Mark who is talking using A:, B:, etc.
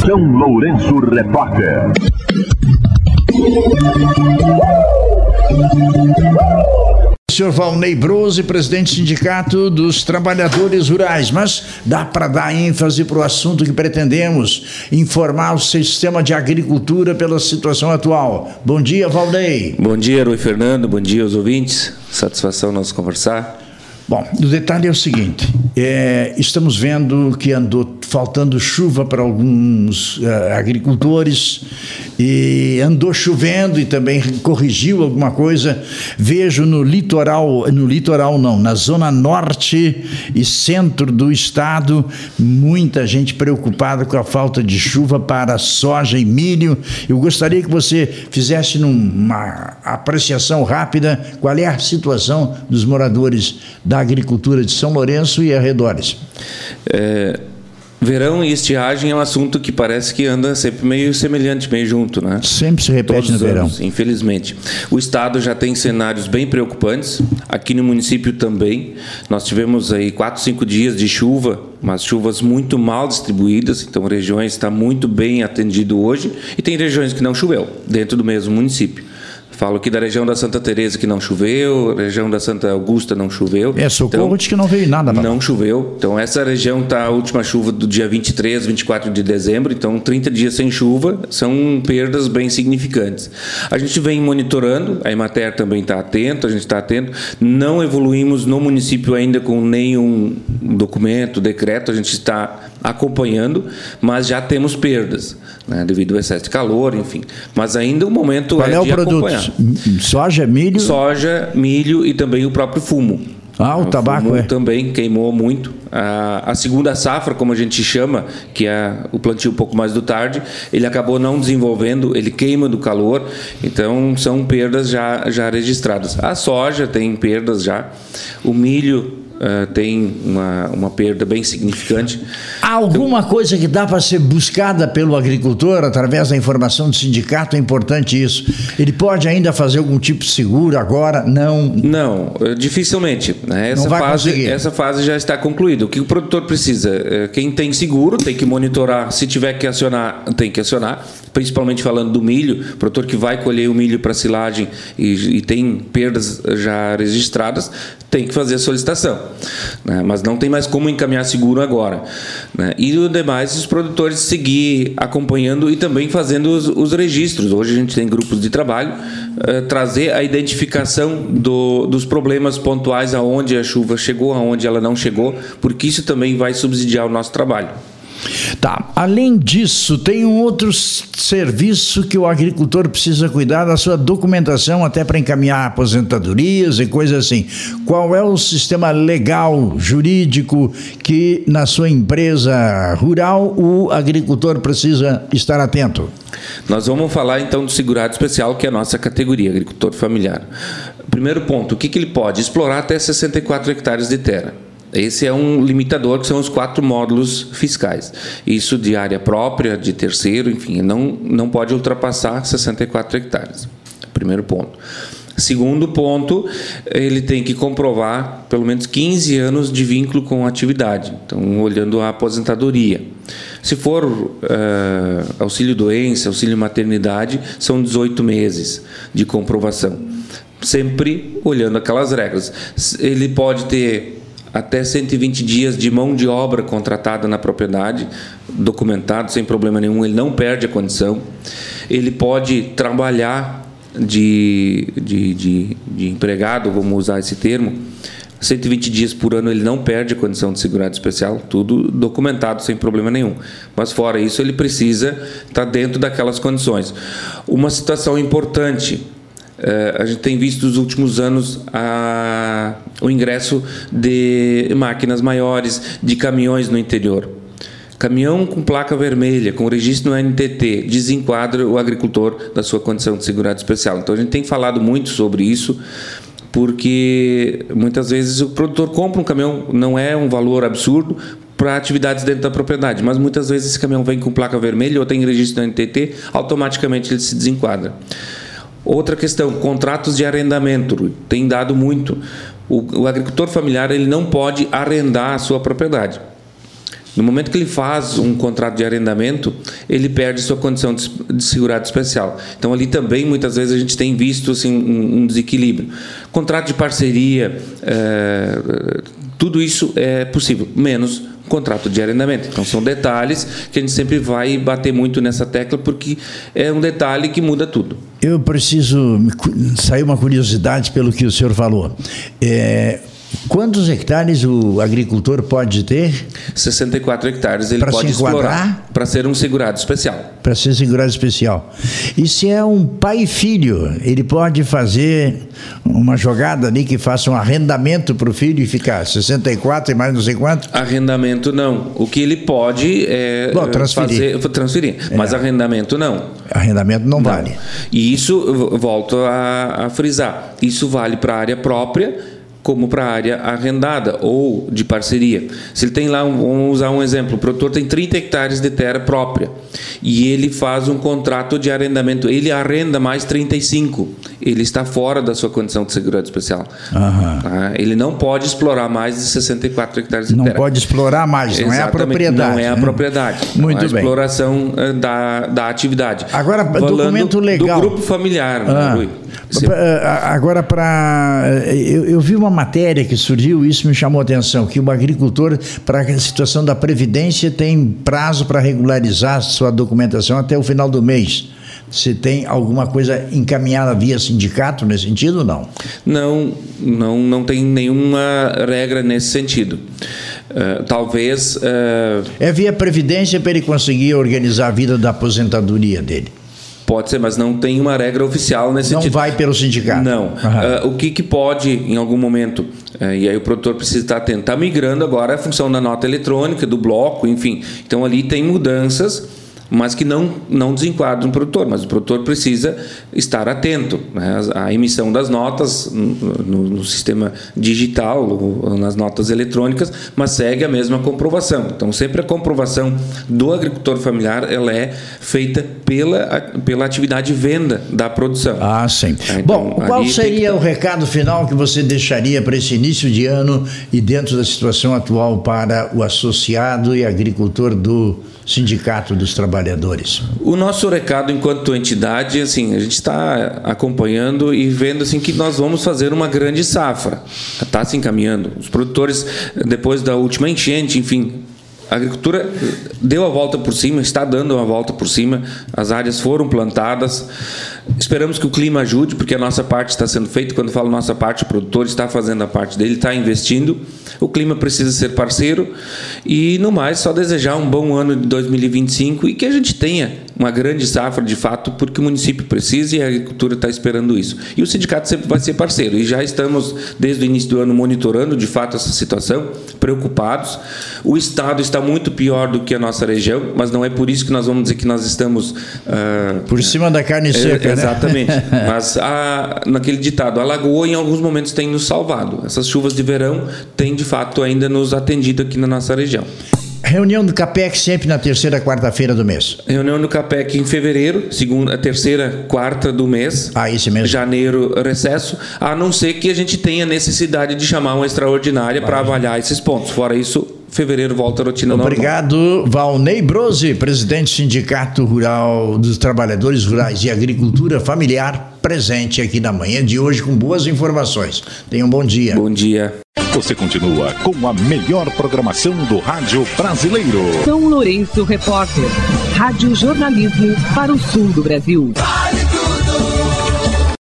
A: São Lourenço Repórter.
B: Senhor Valnei Brose, presidente do Sindicato dos Trabalhadores Rurais, mas dá para dar ênfase para o assunto que pretendemos, informar o sistema de agricultura pela situação atual. Bom dia, Valnei.
C: Bom dia, Rui Fernando, bom dia aos ouvintes, satisfação nós conversar.
B: Bom, o detalhe é o seguinte, estamos vendo que andou faltando chuva para alguns agricultores e andou chovendo e também corrigiu alguma coisa. Vejo no litoral não, na zona norte e centro do estado, muita gente preocupada com a falta de chuva para soja e milho. Eu gostaria que você fizesse uma apreciação rápida qual é a situação dos moradores da agricultura de São Lourenço e arredores.
C: Verão e estiagem é um assunto que parece que anda sempre meio semelhante, meio junto, né?
B: Sempre se repete no verão.
C: Infelizmente. O estado já tem cenários bem preocupantes, aqui no município também. Nós tivemos aí 4, 5 dias de chuva, mas chuvas muito mal distribuídas, então regiões está muito bem atendido hoje, e tem regiões que não choveu, dentro do mesmo município. Falo aqui da região da Santa Teresa que não choveu, região da Santa Augusta não choveu.
B: Socorro
C: então,
B: diz que não veio nada.
C: Não choveu. Então, essa região está a última chuva do dia 23, 24 de dezembro. Então, 30 dias sem chuva são perdas bem significantes. A gente vem monitorando, a Emater também está atento, a gente está atento. Não evoluímos no município ainda com nenhum documento, decreto, a gente está acompanhando, mas já temos perdas, né, devido ao excesso de calor, enfim. Mas ainda o momento
B: Qual é
C: de
B: o produto?
C: acompanhar.
B: Soja, milho?
C: Soja, milho e também o próprio fumo.
B: O tabaco
C: também queimou muito. A segunda safra, como a gente chama, que é o plantio um pouco mais do tarde, ele acabou não desenvolvendo, ele queima do calor, então são perdas já registradas. A soja tem perdas já, o milho tem uma perda bem significante.
B: Há alguma coisa que dá para ser buscada pelo agricultor através da informação do sindicato? É importante isso. Ele pode ainda fazer algum tipo de seguro agora? Não,
C: dificilmente, né? Essa fase já está concluída. O que o produtor precisa? Quem tem seguro tem que monitorar. Se tiver que acionar, tem que acionar. Principalmente falando do milho, o produtor que vai colher o milho para silagem e tem perdas já registradas, tem que fazer a solicitação, né? Mas não tem mais como encaminhar seguro agora, né? E o demais, os produtores seguir acompanhando e também fazendo os registros. Hoje a gente tem grupos de trabalho, trazer a identificação dos problemas pontuais, aonde a chuva chegou, aonde ela não chegou, porque isso também vai subsidiar o nosso trabalho.
B: Tá. Além disso, tem um outro serviço que o agricultor precisa cuidar da sua documentação até para encaminhar aposentadorias e coisas assim. Qual é o sistema legal, jurídico que na sua empresa rural o agricultor precisa estar atento?
C: Nós vamos falar então do segurado especial, que é a nossa categoria, agricultor familiar. Primeiro ponto, o que ele pode? Explorar até 64 hectares de terra. Esse é um limitador, que são os 4 módulos fiscais. Isso de área própria, de terceiro, enfim, não pode ultrapassar 64 hectares. Primeiro ponto. Segundo ponto, ele tem que comprovar pelo menos 15 anos de vínculo com a atividade. Então, olhando a aposentadoria. Se for auxílio-doença, auxílio-maternidade, são 18 meses de comprovação. Sempre olhando aquelas regras. Ele pode ter até 120 dias de mão de obra contratada na propriedade, documentado sem problema nenhum, ele não perde a condição. Ele pode trabalhar de empregado, vamos usar esse termo, 120 dias por ano ele não perde a condição de segurado especial, tudo documentado sem problema nenhum. Mas fora isso, ele precisa estar dentro daquelas condições. Uma situação importante, a gente tem visto nos últimos anos o ingresso de máquinas maiores, de caminhões no interior. Caminhão com placa vermelha, com registro no NTT, desenquadra o agricultor da sua condição de segurado especial. Então a gente tem falado muito sobre isso, porque muitas vezes o produtor compra um caminhão, não é um valor absurdo, para atividades dentro da propriedade, mas muitas vezes esse caminhão vem com placa vermelha ou tem registro no NTT, automaticamente ele se desenquadra. Outra questão, contratos de arrendamento, tem dado muito. O agricultor familiar ele não pode arrendar a sua propriedade. No momento que ele faz um contrato de arrendamento, ele perde sua condição de segurado especial. Então, ali também, muitas vezes, a gente tem visto assim, um desequilíbrio. Contrato de parceria, tudo isso é possível, menos contrato de arrendamento. Então, são detalhes que a gente sempre vai bater muito nessa tecla, porque é um detalhe que muda tudo.
B: Eu preciso sair uma curiosidade pelo que o senhor falou. Quantos hectares o agricultor pode ter?
C: 64 hectares ele pode explorar para ser um segurado especial.
B: Para ser segurado especial. E se é um pai e filho, ele pode fazer uma jogada ali que faça um arrendamento para o filho e ficar 64 e mais não sei quanto?
C: Arrendamento não. O que ele pode é transferir. Mas arrendamento não.
B: Arrendamento não vale.
C: E isso, volto a frisar, isso vale para a área própria como para a área arrendada ou de parceria. Se ele tem lá, vamos usar um exemplo, o produtor tem 30 hectares de terra própria e ele faz um contrato de arrendamento, ele arrenda mais 35, ele está fora da sua condição de segurado especial. Tá? Ele não pode explorar mais de 64 hectares de terra.
B: Não pode explorar mais, não é a propriedade.
C: Não é a propriedade.
B: Muito bem.
C: A exploração da atividade.
B: Agora, documento legal.
C: Do grupo familiar, Rui.
B: Agora, eu vi uma matéria que surgiu, isso me chamou a atenção, que o agricultor, para a situação da Previdência, tem prazo para regularizar sua documentação até o final do mês. Você tem alguma coisa encaminhada via sindicato nesse sentido ou não? Não tem nenhuma regra nesse sentido. Talvez... É via Previdência para ele conseguir organizar a vida da aposentadoria dele.
C: Pode ser, mas não tem uma regra oficial nesse sentido.
B: Não vai pelo sindicato?
C: Não. O que pode, em algum momento, e aí o produtor precisa estar atento, está migrando agora a função da nota eletrônica, do bloco, enfim. Então, ali tem mudanças, mas que não desenquadram o produtor, mas o produtor precisa estar atento, né? A emissão das notas no sistema digital, nas notas eletrônicas, mas segue a mesma comprovação. Então, sempre a comprovação do agricultor familiar, ela é feita pela atividade de venda da produção.
B: Ah, sim. Então, bom, qual seria o recado final que você deixaria para esse início de ano e dentro da situação atual para o associado e agricultor do Sindicato dos Trabalhadores? O
C: nosso recado enquanto entidade, assim, a gente está acompanhando e vendo assim, que nós vamos fazer uma grande safra. Está se encaminhando. Os produtores, depois da última enchente, enfim, a agricultura deu a volta por cima, está dando uma volta por cima, as áreas foram plantadas. Esperamos que o clima ajude, porque a nossa parte está sendo feita. Quando eu falo nossa parte, o produtor está fazendo a parte dele, está investindo. O clima precisa ser parceiro e, no mais, só desejar um bom ano de 2025 e que a gente tenha uma grande safra, de fato, porque o município precisa e a agricultura está esperando isso. E o sindicato sempre vai ser parceiro. E já estamos, desde o início do ano, monitorando, de fato, essa situação, preocupados. O Estado está muito pior do que a nossa região, mas não é por isso que nós vamos dizer que nós estamos...
B: por cima da carne seca, né?
C: Exatamente. Mas naquele ditado, a lagoa em alguns momentos tem nos salvado. Essas chuvas de verão têm, de fato, ainda nos atendido aqui na nossa região.
B: Reunião do CAPEC sempre na terceira quarta-feira do mês.
C: Reunião do CAPEC em fevereiro, terceira quarta do mês.
B: Esse mesmo.
C: Janeiro, recesso. A não ser que a gente tenha necessidade de chamar uma extraordinária para avaliar esses pontos. Fora isso, fevereiro volta a rotina normal.
B: Obrigado, Valnei Brose, presidente do Sindicato Rural dos Trabalhadores Rurais e Agricultura Familiar, presente aqui na manhã de hoje com boas informações. Tenha um bom dia.
C: Bom dia.
A: Você continua com a melhor programação do rádio brasileiro.
D: São Lourenço Repórter, rádio jornalismo para o sul do Brasil.